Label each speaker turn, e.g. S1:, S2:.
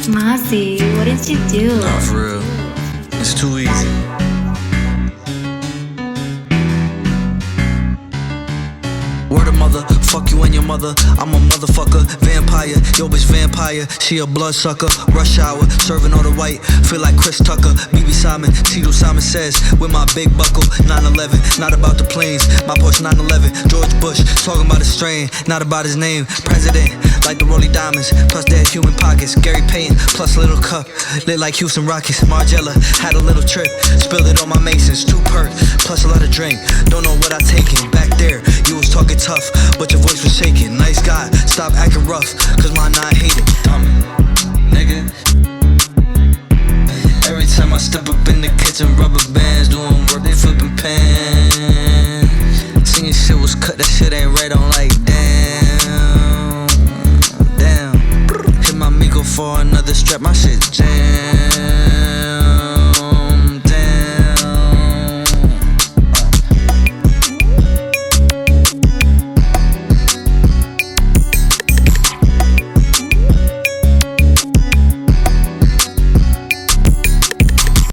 S1: Marcy, what did you do?
S2: Nah, for real. It's too easy. Word of mother, fuck you and your mother. I'm a motherfucker, vampire. Yo, bitch, vampire. She a bloodsucker. Rush hour, serving all the white. Feel like Chris Tucker. BB Simon, Tito Simon says, with my big buckle. 9/11, not about the planes. My Porsche 911. George Bush, talking about his strain, not about his name. President, like the Rollie Diamonds. Plus, they had human pockets. Gary Payton, plus a little cup. Lit like Houston Rockets. Margella, had a little trip. Spilled it on my Masons. 2 perk, plus a lot of drink. Don't know what I taken. Back there, you was talking tough, but your voice was shaking. Nice guy, stop acting rough, cause my nine hate it. Nigga. Every time I step up in the kitchen, rubber bands doing work, they flipping pans. Singing shit was cut, that shit ain't right, I'm like damn. Hit my Migo for another strap, my shit jam.